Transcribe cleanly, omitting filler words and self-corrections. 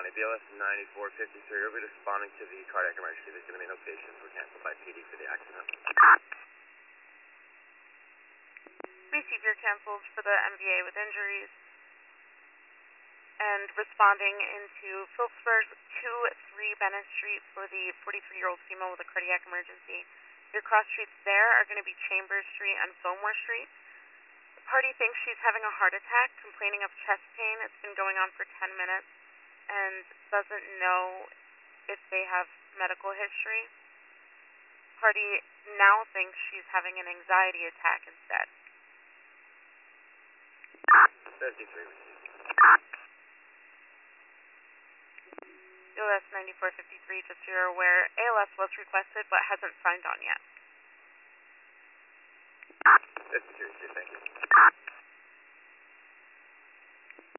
BLS 9453, we'll be responding to the cardiac emergency. There's going to be notations were canceled by PD for the accident. Receive your cancels for the MVA with injuries. And responding into Phillipsburg 2-3 Bennett Street for the 43-year-old female with a cardiac emergency. Your cross streets there are going to be Chambers Street and Fillmore Street. The party thinks she's having a heart attack, complaining of chest pain. It's been going on for 10 minutes and doesn't know if they have medical history. Party now thinks she's having an anxiety attack instead. 53. BLS 9453, just so you're aware, ALS was requested but hasn't signed on yet. 53, thank you.